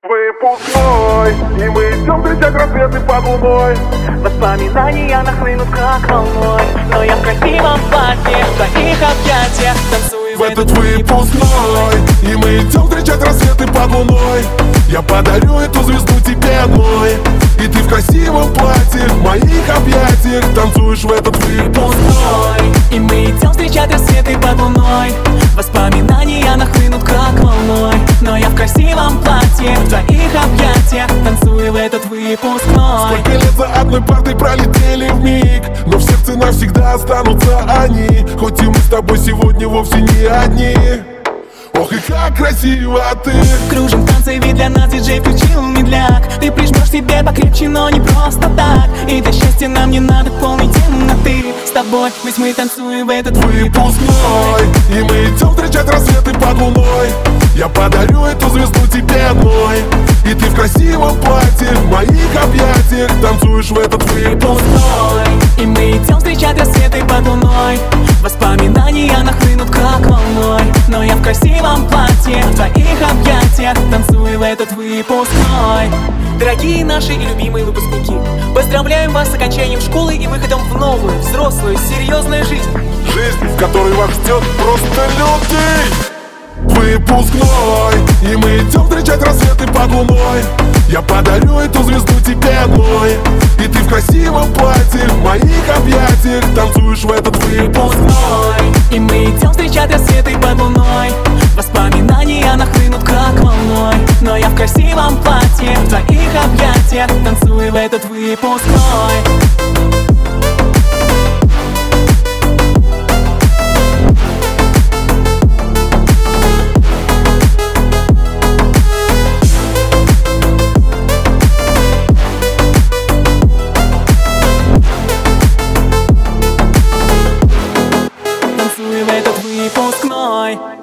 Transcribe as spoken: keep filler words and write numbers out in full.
Выпускной, и мы идем встречать рассветы под луной. Воспоминания нахлынут как волной, но я в красивом платье, в твоих объятиях танцую В этот выпускной, и мы идем встречать рассветы под луной. Я подарю эту звезду тебе одной, и ты в красивом платье, в моих объятиях танцуешь в этот выпускной. И мы идем встречать рассветы под луной. Воспоминания нахлынут как волной, но я в красивом платье, в твоих объятиях танцую в этот выпускной. Сколько лет за одной партой пролетели вмиг, но в сердце навсегда останутся они. Хоть и мы с тобой сегодня вовсе не одни. Ох, и как красиво ты! Кружим в танце, ведь для нас диджей включил медляк. Ты прижмешь себе покрепче, но не просто так. И для счастья нам не надо полной темноты. С тобой ведь мы танцуем в этот выпускной, и мы идем встречать рассветы под луной. Я подарю эту звезду тебе одной, и ты в красивом платье, в моих объятиях танцуешь в этот выпускной. И мы идем встречать рассветы под луной. Воспоминания нахлынут как волной, но я в красивом платье, в твоих объятиях танцую в этот выпускной. Дорогие наши и любимые выпускники, поздравляем вас с окончанием школы и выходом в новую, взрослую, серьезную жизнь. Жизнь, в которой вас ждет просто людей. Выпускной, и мы идем встречать рассветы под луной. Я подарю эту звезду тебе одной, и ты в красивом платье, в моих объятиях танцуешь в этот выпускной. И мы идем встречать рассветы под луной. Воспоминания нахлынут как волной, но я в красивом платье, в твоих объятиях танцую в этот выпускной. В этот выпускной.